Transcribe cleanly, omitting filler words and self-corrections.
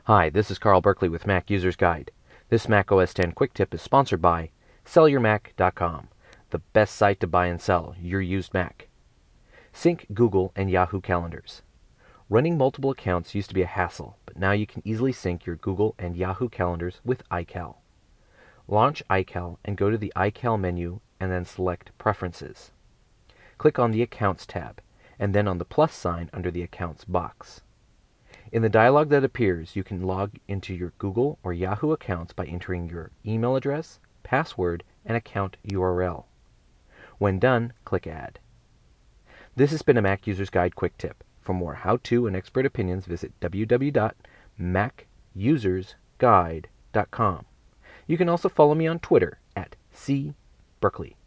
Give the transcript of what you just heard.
Hi, this is Carl Berkeley with Mac User's Guide. This Mac OS X Quick Tip is sponsored by SellYourMac.com, the best site to buy and sell your used Mac. Sync Google and Yahoo calendars. Running multiple accounts used to be a hassle, but now you can easily sync your Google and Yahoo calendars with iCal. Launch iCal and go to the iCal menu and then select Preferences. Click on the Accounts tab, and then on the plus sign under the Accounts box. In the dialog that appears, you can log into your Google or Yahoo accounts by entering your email address, password, and account URL. When done, click Add. This has been a Mac User's Guide Quick Tip. For more how-to and expert opinions, visit www.macusersguide.com. You can also follow me on Twitter at @cberkeley.